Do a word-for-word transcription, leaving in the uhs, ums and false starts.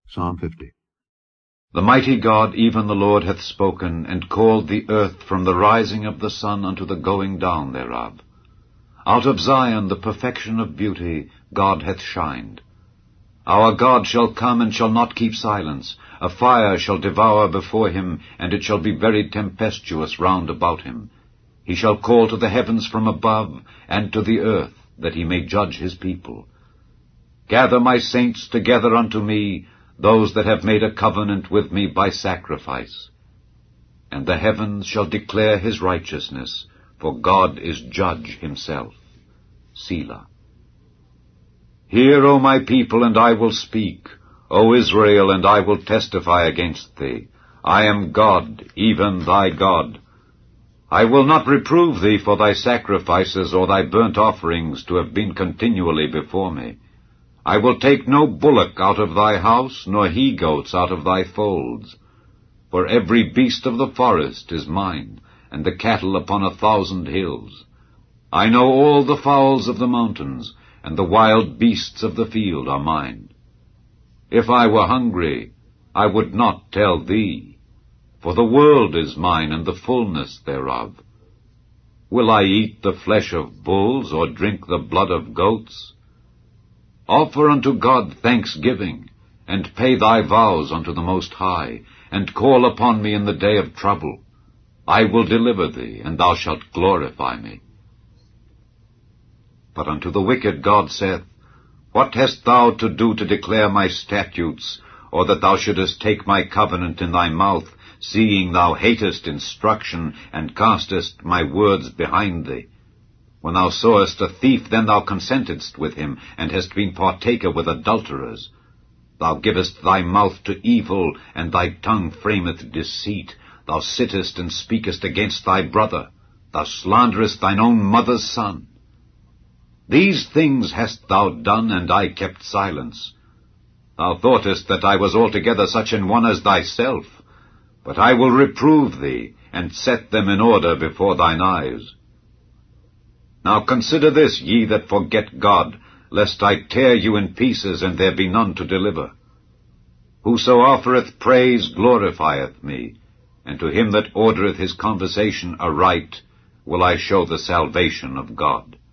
Psalm fifty. The mighty God, even the Lord, hath spoken, and called the earth from the rising of the sun unto the going down thereof. Out of Zion, the perfection of beauty, God hath shined. Our God shall come, and shall not keep silence. A fire shall devour before him, and it shall be very tempestuous round about him. He shall call to the heavens from above, and to the earth, that he may judge his people. Gather my saints together unto me, those that have made a covenant with me by sacrifice. And the heavens shall declare his righteousness, for God is judge himself. Selah. Hear, O my people, and I will speak. O Israel, and I will testify against thee. I am God, even thy God. I will not reprove thee for thy sacrifices or thy burnt offerings to have been continually before me. I will take no bullock out of thy house, nor he-goats out of thy folds. For every beast of the forest is mine, and the cattle upon a thousand hills. I know all the fowls of the mountains, and the wild beasts of the field are mine. If I were hungry, I would not tell thee, for the world is mine, and the fullness thereof. Will I eat the flesh of bulls, or drink the blood of goats? Offer unto God thanksgiving, and pay thy vows unto the Most High, and call upon me in the day of trouble. I will deliver thee, and thou shalt glorify me. But unto the wicked God saith, What hast thou to do to declare my statutes, or that thou shouldest take my covenant in thy mouth, seeing thou hatest instruction, and castest my words behind thee? When thou sawest a thief, then thou consentedst with him, and hast been partaker with adulterers. Thou givest thy mouth to evil, and thy tongue frameth deceit. Thou sittest and speakest against thy brother. Thou slanderest thine own mother's son. These things hast thou done, and I kept silence. Thou thoughtest that I was altogether such an one as thyself. But I will reprove thee, and set them in order before thine eyes. Now consider this, ye that forget God, lest I tear you in pieces, and there be none to deliver. Whoso offereth praise glorifieth me, and to him that ordereth his conversation aright will I show the salvation of God.